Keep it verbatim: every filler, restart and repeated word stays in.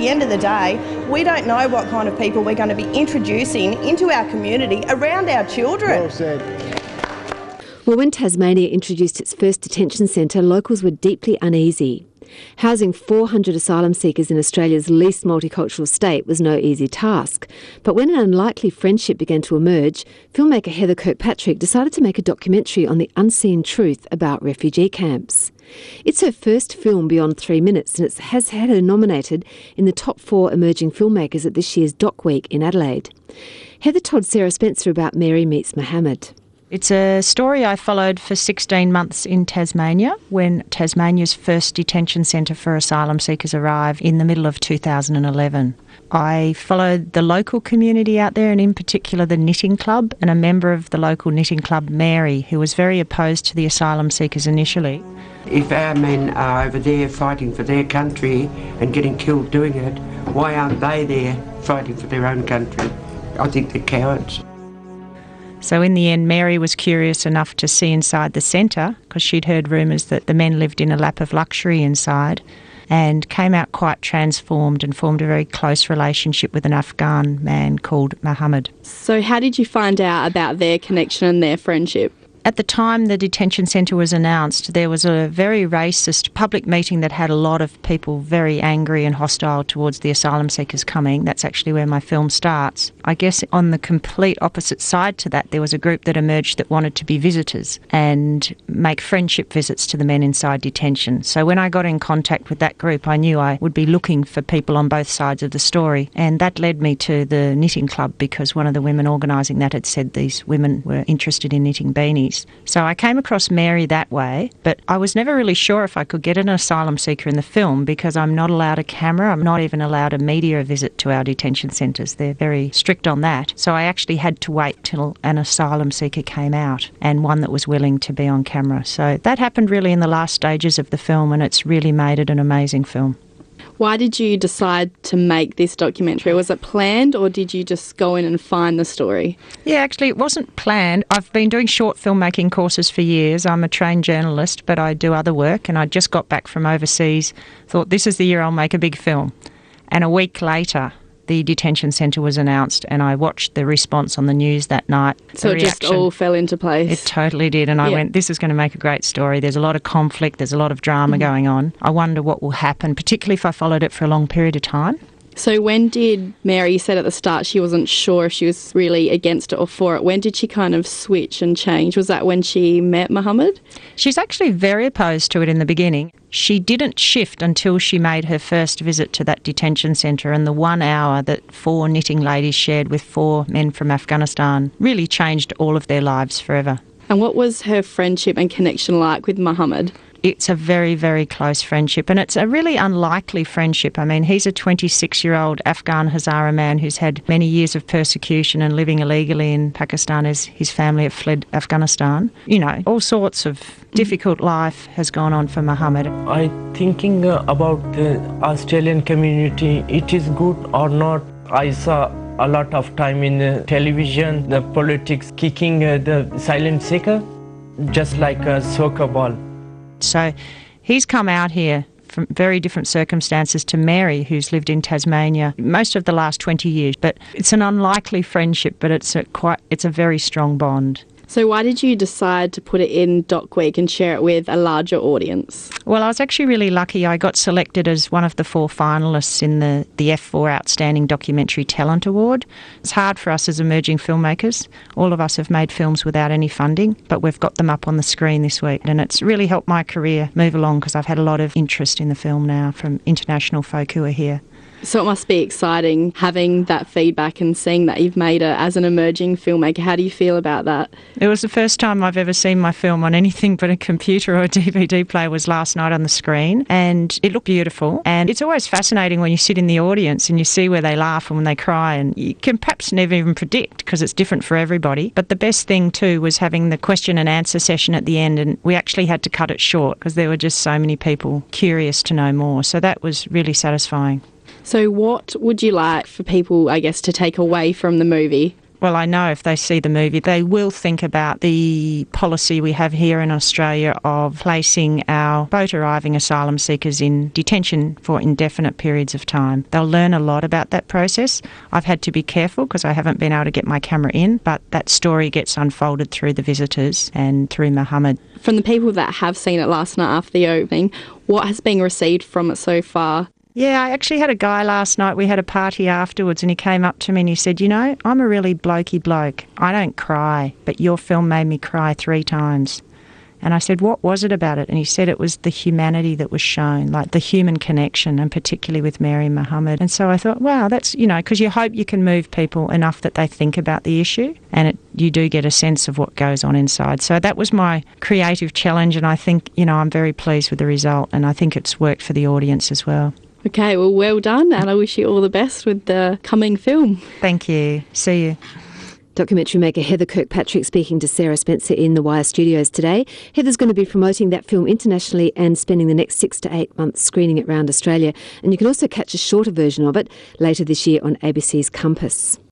the end of the day, we don't know what kind of people we're going to be introducing into our community around our children. Well said. Well, when Tasmania introduced its first detention centre, locals were deeply uneasy. Housing four hundred asylum seekers in Australia's least multicultural state was no easy task. But when an unlikely friendship began to emerge, filmmaker Heather Kirkpatrick decided to make a documentary on the unseen truth about refugee camps. It's her first film beyond three minutes, and it has had her nominated in the top four emerging filmmakers at this year's Doc Week in Adelaide. Heather told Sarah Spencer about Mary Meets Mohammed. It's a story I followed for sixteen months in Tasmania when Tasmania's first detention centre for asylum seekers arrived in the middle of two thousand eleven. I followed the local community out there, and in particular the Knitting Club, and a member of the local Knitting Club, Mary, who was very opposed to the asylum seekers initially. If our men are over there fighting for their country and getting killed doing it, why aren't they there fighting for their own country? I think they're cowards. So in the end, Mary was curious enough to see inside the centre, because she'd heard rumours that the men lived in a lap of luxury inside, and came out quite transformed and formed a very close relationship with an Afghan man called Mohammed. So how did you find out about their connection and their friendship? At the time the detention centre was announced, there was a very racist public meeting that had a lot of people very angry and hostile towards the asylum seekers coming. That's actually where my film starts. I guess on the complete opposite side to that, there was a group that emerged that wanted to be visitors and make friendship visits to the men inside detention. So when I got in contact with that group, I knew I would be looking for people on both sides of the story. And that led me to the Knitting Club, because one of the women organising that had said these women were interested in knitting beanies. So I came across Mary that way, but I was never really sure if I could get an asylum seeker in the film, because I'm not allowed a camera. I'm not even allowed a media visit to our detention centres. They're very strict on that. So I actually had to wait till an asylum seeker came out, and one that was willing to be on camera. So that happened really in the last stages of the film, and it's really made it an amazing film. Why did you decide to make this documentary? Was it planned, or did you just go in and find the story? Yeah, actually it wasn't planned. I've been doing short filmmaking courses for years. I'm a trained journalist, but I do other work, and I just got back from overseas, thought this is the year I'll make a big film. And a week later, the detention centre was announced, and I watched the response on the news that night. So it just all fell into place? It totally did, and I yeah. went, this is going to make a great story. There's a lot of conflict, there's a lot of drama mm-hmm. going on. I wonder what will happen, particularly if I followed it for a long period of time. So when did Mary, you said at the start she wasn't sure if she was really against it or for it, when did she kind of switch and change? Was that when she met Mohammed? She's actually very opposed to it in the beginning. She didn't shift until she made her first visit to that detention centre, and the one hour that four knitting ladies shared with four men from Afghanistan really changed all of their lives forever. And what was her friendship and connection like with Mohammed? It's a very, very close friendship, and it's a really unlikely friendship. I mean, he's a twenty-six-year-old Afghan Hazara man who's had many years of persecution and living illegally in Pakistan as his family have fled Afghanistan. You know, all sorts of difficult life has gone on for Mohammed. I thinking uh, about the Australian community, it is good or not. I saw a lot of time in the television, the politics kicking uh, the silent seeker, just like a soccer ball. So he's come out here from very different circumstances to Mary, who's lived in Tasmania most of the last twenty years. But it's an unlikely friendship, but it's a quite it's a very strong bond. So why did you decide to put it in Doc Week and share it with a larger audience? Well, I was actually really lucky. I got selected as one of the four finalists in the, the F four Outstanding Documentary Talent Award. It's hard for us as emerging filmmakers. All of us have made films without any funding, but we've got them up on the screen this week. And it's really helped my career move along, because I've had a lot of interest in the film now from international folk who are here. So it must be exciting having that feedback and seeing that you've made it as an emerging filmmaker. How do you feel about that? It was the first time I've ever seen my film on anything but a computer or a D V D player. Was last night on the screen, and it looked beautiful. And it's always fascinating when you sit in the audience and you see where they laugh and when they cry, and you can perhaps never even predict because it's different for everybody. But the best thing too was having the question and answer session at the end, and we actually had to cut it short because there were just so many people curious to know more. So that was really satisfying. So what would you like for people, I guess, to take away from the movie? Well, I know if they see the movie, they will think about the policy we have here in Australia of placing our boat arriving asylum seekers in detention for indefinite periods of time. They'll learn a lot about that process. I've had to be careful because I haven't been able to get my camera in, but that story gets unfolded through the visitors and through Mohammed. From the people that have seen it last night after the opening, what has been received from it so far? Yeah, I actually had a guy last night, we had a party afterwards, and he came up to me and he said, you know, I'm a really blokey bloke. I don't cry, but your film made me cry three times. And I said, what was it about it? And he said it was the humanity that was shown, like the human connection, and particularly with Mary and Mohammed. And so I thought, wow, that's, you know, because you hope you can move people enough that they think about the issue, and it, you do get a sense of what goes on inside. So that was my creative challenge, and I think, you know, I'm very pleased with the result, and I think it's worked for the audience as well. Okay, well, well done, and I wish you all the best with the coming film. Thank you. See you. Documentary maker Heather Kirkpatrick speaking to Sarah Spencer in the Wire Studios today. Heather's going to be promoting that film internationally and spending the next six to eight months screening it around Australia. And you can also catch a shorter version of it later this year on A B C's Compass.